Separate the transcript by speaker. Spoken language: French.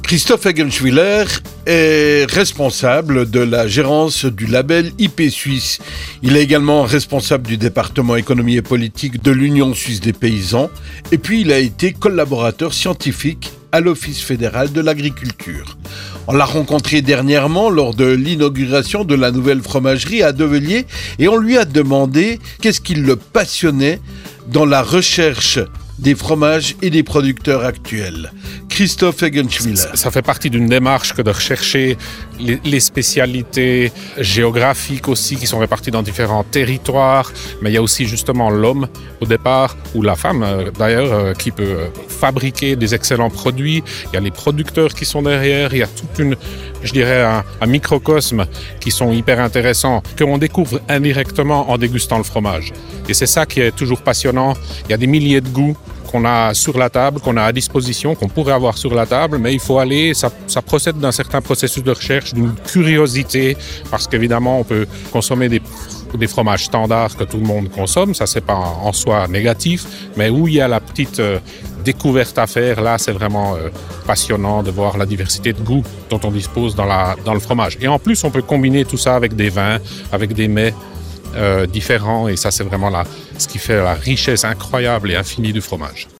Speaker 1: Christophe Eggenschwiller est responsable de la gérance du label IP Suisse. Il est également responsable du département économie et politique de l'Union suisse des paysans. Et puis il a été collaborateur scientifique à l'Office fédéral de l'agriculture. On l'a rencontré dernièrement lors de l'inauguration de la nouvelle fromagerie à Develier et on lui a demandé qu'est-ce qui le passionnait dans la recherche des fromages et des producteurs actuels. Christophe Eggenschwiller.
Speaker 2: Ça fait partie d'une démarche que de rechercher les spécialités géographiques aussi qui sont réparties dans différents territoires, mais il y a aussi justement l'homme au départ, ou la femme d'ailleurs, qui peut fabriquer des excellents produits. Il y a les producteurs qui sont derrière, il y a toute une, je dirais, un microcosme qui sont hyper intéressants, qu'on découvre indirectement en dégustant le fromage. Et c'est ça qui est toujours passionnant. Il y a des milliers de goûts qu'on a sur la table, qu'on a à disposition, qu'on pourrait avoir sur la table, mais il faut aller, ça procède d'un certain processus de recherche, d'une curiosité, parce qu'évidemment on peut consommer des fromages standards que tout le monde consomme, ça c'est pas en soi négatif, mais où il y a la petite découverte à faire, là c'est vraiment passionnant de voir la diversité de goûts dont on dispose dans le fromage. Et en plus on peut combiner tout ça avec des vins, avec des mets différents, et ça c'est vraiment ce qui fait la richesse incroyable et infinie du fromage.